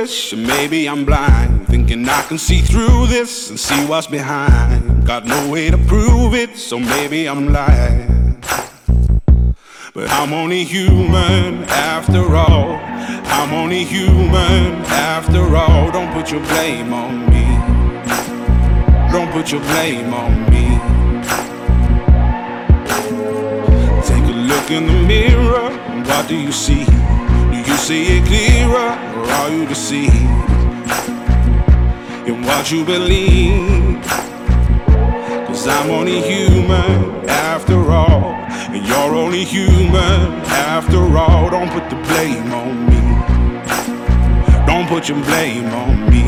foolish, or maybe I'm blind, thinking I can see through this and see what's behind. Got no way to prove it, so maybe I'm lying. But I'm only human after all. I'm only human after all. Don't put your blame on me. Don't put your blame on me. Take a look in the mirror, what do you see? Do you see it clearer, or are you deceived in what you believe? 'Cause I'm only human after all, and you're only human after all. Don't put the blame on me. Don't put your blame on me.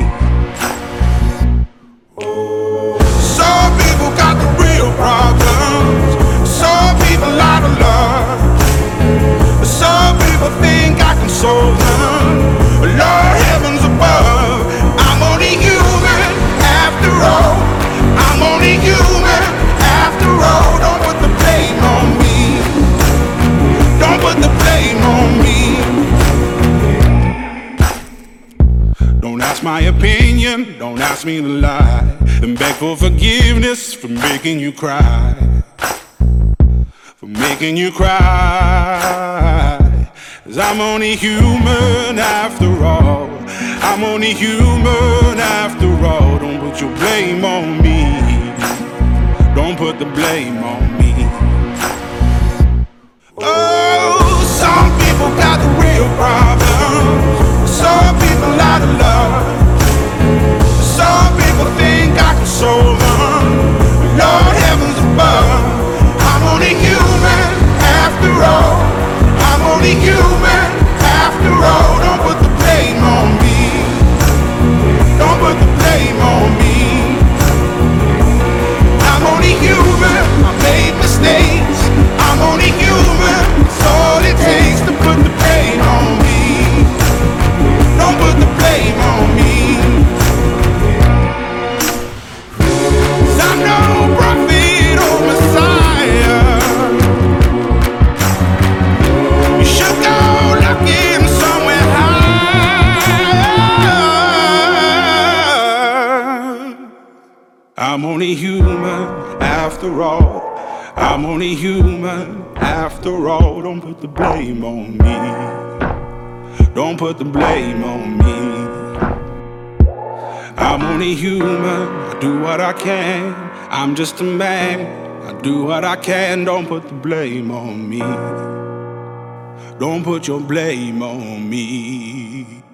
Some people got the real problems. Some people out of love. Some people think I can solve them. Lord heavens above, I'm only human after all. I'm only human after all. Don't put the blame on me. Don't put the blame on me. Don't ask my opinion, don't ask me to lie, and beg for forgiveness for making you cry. For making you cry. 'Cause I'm only human after all. I'm only human after all. Don't put your blame on me. Don't put the blame on me. Oh, some people got the real problems. Some people out of love. Some people think I can solve them. Lord heavens above, I'm only human after all. I'm only human after all. Don't put the blame on me. Don't put the blame on me. I'm only human, I made mistakes. I'm only human, it's all it takes to put the blame on me. Don't put the blame on me. 'Cause I'm no prophet or Messiah. You should go looking somewhere higher. I'm only human after all. I'm only human after all. Don't put the blame on me. Don't put the blame on me. I'm only human, I do what I can. I'm just a man, I do what I can. Don't put the blame on me. Don't put your blame on me.